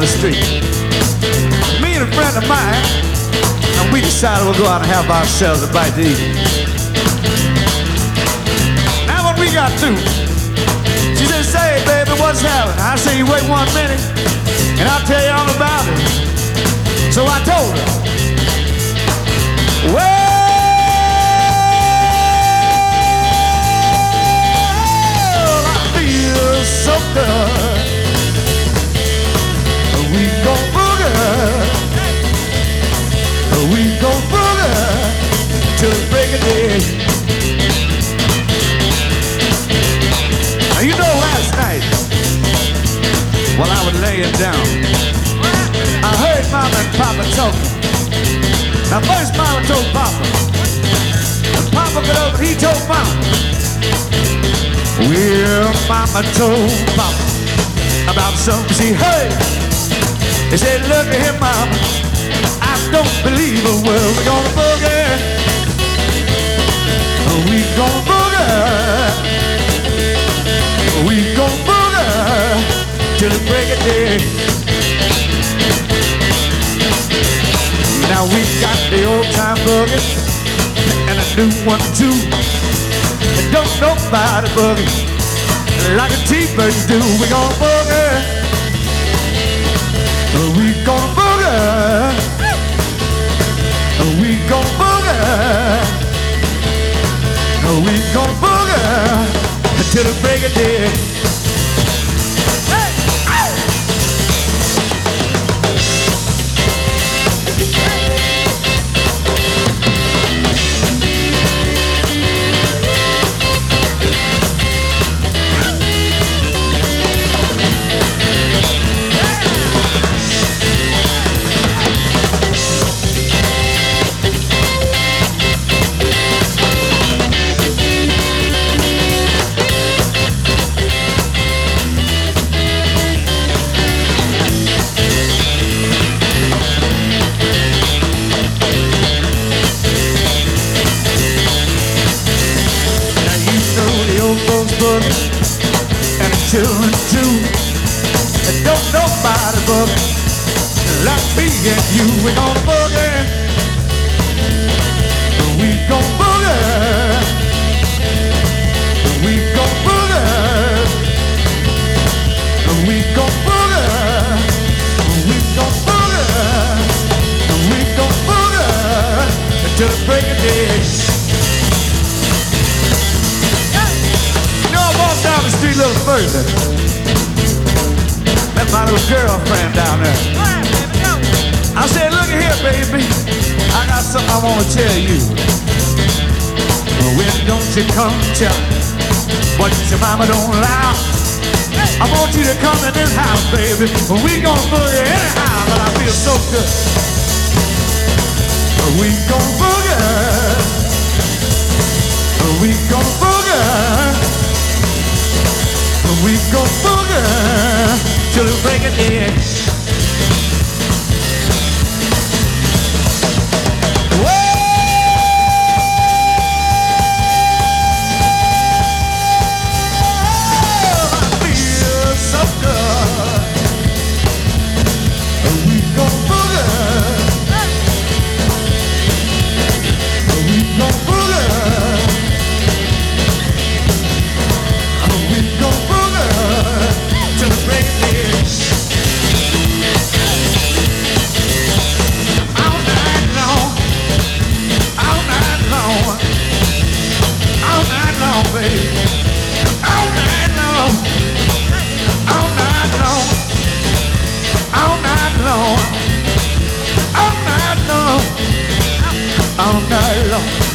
the street. Me and a friend of mine, and we decided we'll go out and have ourselves a bite to eat. Now when we got through, she said, "Say, baby, what's happening?" I said, "You wait 1 minute, and I'll tell you all about it." So I told her, well, I feel so good. We gon' boogie. We gon' boogie till the break of day. Now you know last night, while I was laying down, I heard Mama and Papa talking. Now first Mama told Papa, and Papa got over and he told Mama. Well, Mama told Papa about something she heard. They said, "Look at him, Mama, I don't believe a word. We're gonna boogie. We gonna boogie. We gonna boogie till the break of day." Now we got the old time boogie and a new one too. And don't nobody boogie like the T-Birds do. We gonna boogie. We gonna boogie. We gonna boogie. We gonna boogie till the break of day. And the children too. And don't nobody boogie like me and you. We gon' boogie. We gon' boogie. We gon' boogie. We gon' boogie. We gon' boogie. We gon' boogie until the break of day. Down the street a little further, met my little girlfriend down there. I said, "Look at here, baby, I got something I want to tell you. When don't you come tell me what your mama don't allow? I want you to come in this house, baby. We gon' boogie anyhow, but I feel so good. We gon' boogie. We gon' boogie. We gon' boogie till the break of day." All night long.